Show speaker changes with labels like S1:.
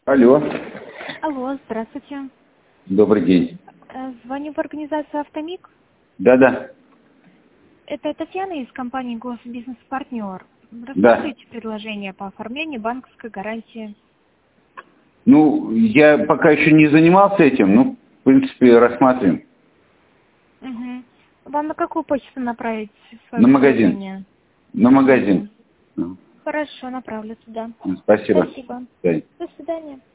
S1: Алло.
S2: Алло, здравствуйте.
S1: Добрый день.
S2: Звоню в организацию «Автомиг».
S1: Да-да.
S2: Это Татьяна из компании «Госбизнес-партнер».
S1: Да.
S2: Рассмотрите предложение по оформлению банковской гарантии.
S1: Ну, я пока еще не занимался этим, ну, в принципе, рассматриваем.
S2: Угу. Вам на какую почту направить свое
S1: На магазин.
S2: предложение?
S1: На магазин.
S2: Хорошо, направлю туда.
S1: Спасибо.
S2: Спасибо.
S1: Да.
S2: До свидания.